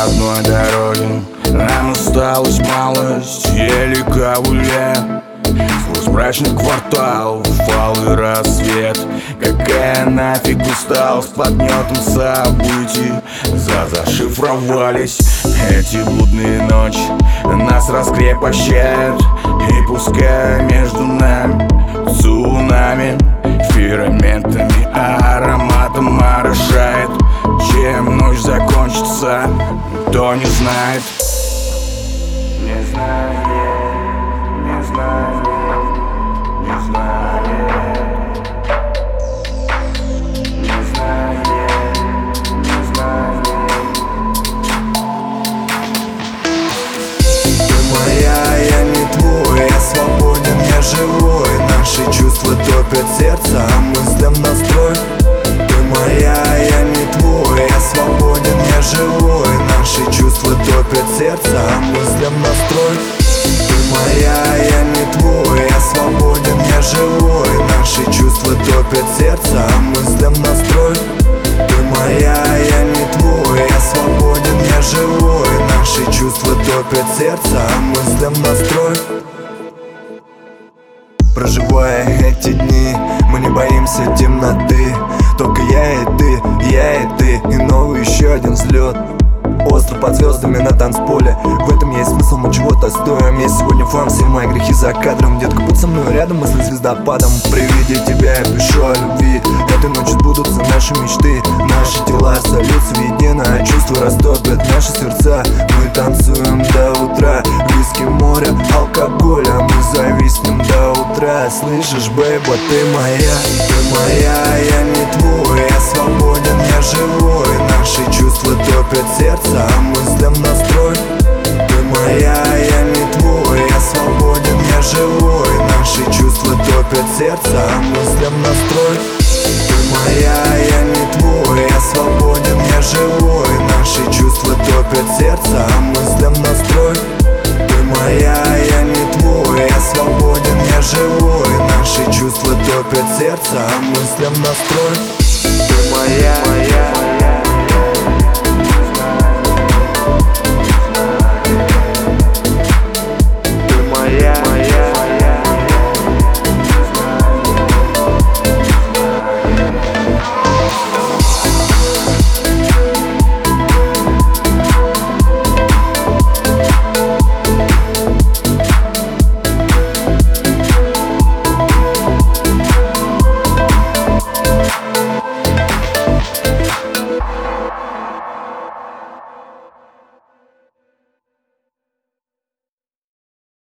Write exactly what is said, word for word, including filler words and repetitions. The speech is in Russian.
одной дороге. Нам осталось малость, еле ковыля сквозь мрачный квартал, впалый рассвет. Какая нафиг усталость под гнетом событий. Зашифровались эти блудные ночи, нас раскрепощают. И пускай между нами цунами, ферментами, ароматом орошает. Чем ночь закончится, никто не знает. Не знает, не знает, не знает, не знает, не знает. Ты моя, я не твой, я свободен, я живой. Наши чувства топят сердце, а мыслям настрой. Ты моя, я не твой, я свободен, я живой. Наши чувства топят сердце, а мыслям настрой. Ты моя, я не твой, я свободен, я живой. Наши чувства топят сердце, а мыслям настрой. Ты моя, я не твой, я свободен, я живой. Наши чувства топят сердце, а мыслям настрой. Проживая эти дни, мы не боимся темноты. Только я и ты, я и ты, и новый еще один взлет. Остров под звездами на танцполе. В этом есть смысл, мы чего-то стоим. Я сегодня фан, все мои грехи за кадром. Детка, будь со мной рядом, мысли звездопадом. При виде тебя я пишу о любви. Этой ночью сбудутся наши мечты. Наши тела сольются воедино, а чувства растопят наши сердца. Мы танцуем до утра, виски, море, алкоголь, а мы зависнем до утра. Слышишь, бейба, ты моя, ты моя, я не твой. Я свободен, я живой. Наши чувства топят сердце, а мыслям настрой. Ты моя, я не твой, я свободен, я живой. Наши чувства топят сердце, а мыслям настрой. Ты моя, я не твой, я свободен, я живой. Наши чувства топят сердце, а мыслям настрой. Ты моя, я не твой, я свободен, я живой. Наши чувства топят сердце, а мыслям настрой.